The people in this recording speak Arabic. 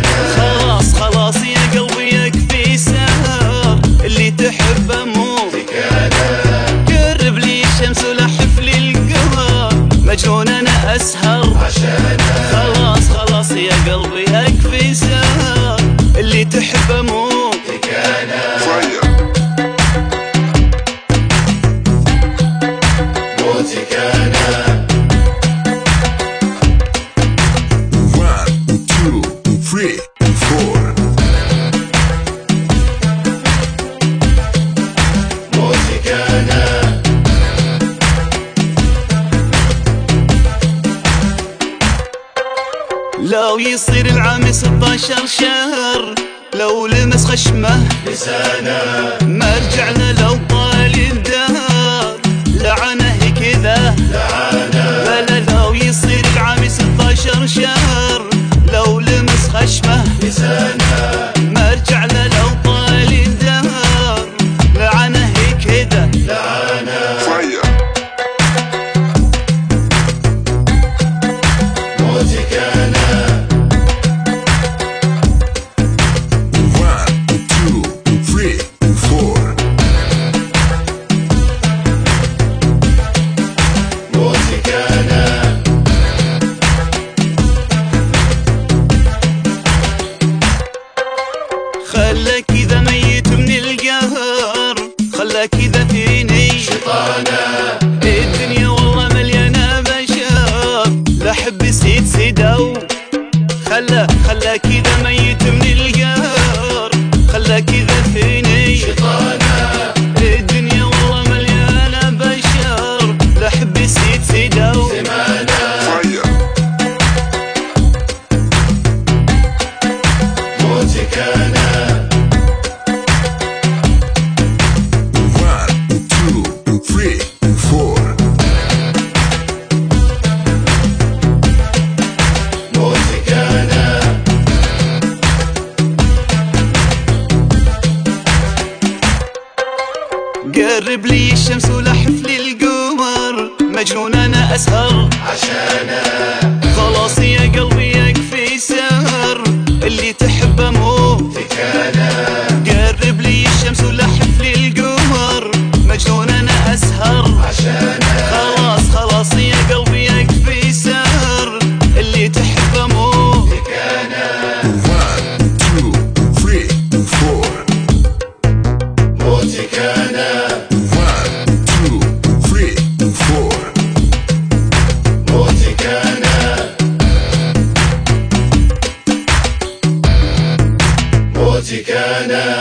خلاص خلاص يا قلبي يكفي سهر، اللي تحبه موتك انا. قرب لي الشمس ولحف لي القمر، مجنون انا اسهر عشانك. خلاص خلاص يا قلبي يكفي سهر، اللي تحبه موتك انا. موتك انا. موتك انا. لو يصير العام 16 شهر، لو لمس خشمه لسانه، ما رجع له لو طال الدهر، لعنه كذا لعنه. بلا لو يصير العام 16 شهر، لو لمس خشمه لسانه، ما رجع له لو طال الدهر، لعنه كذا لعنه. موتك انا. موتك انا. خلاك كذا ميت من القهر، خلاك كذا فيني شيطانه. الدنيا والله مليانه بشر، لا حب سيد سيدو. خلاك كذا ميت من القهر، خلاك كذا فيني شيطانه. الدنيا والله مليانه بشر، لا حب سيد سيدو. موتك انا. موتك انا. قرب لي الشمس ولحف لي القمر، مجنون انا اسهر عشانك. خلاص يا قلبي يكفي سهر، اللي تحبه موتك انا. قرب لي الشمس ولحف لي القمر، مجنون انا اسهر عشانك. خلاص خلاص يا قلبي يكفي سهر، اللي تحبه موتك انا. موتك انا. موتك انا. موتك انا.